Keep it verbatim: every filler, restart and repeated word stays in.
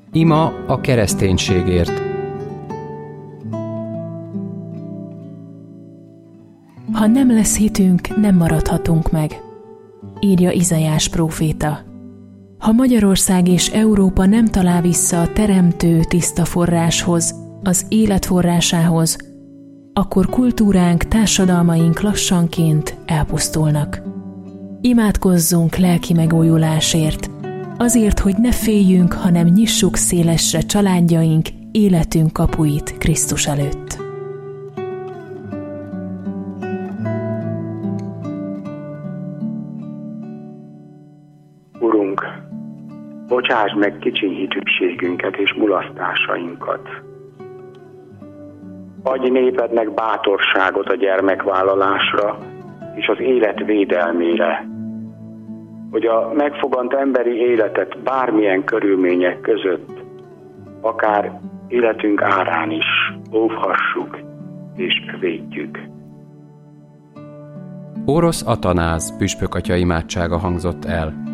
Ima a kereszténységért. Ha nem lesz hitünk, nem maradhatunk meg, írja Izaiás próféta. Ha Magyarország és Európa nem talál vissza a teremtő tiszta forráshoz, az élet forrásához, akkor kultúránk, társadalmaink lassanként elpusztulnak. Imádkozzunk lelki megújulásért, azért, hogy ne féljünk, hanem nyissuk szélesre családjaink, életünk kapuit Krisztus előtt. Urunk, bocsásd meg kicsi hitűségünket és mulasztásainkat. Adj népednek bátorságot a gyermekvállalásra és az élet védelmére, hogy a megfogant emberi életet bármilyen körülmények között, akár életünk árán is óvhassuk és védjük. Orosz Atanáz püspök atya imádsága hangzott el.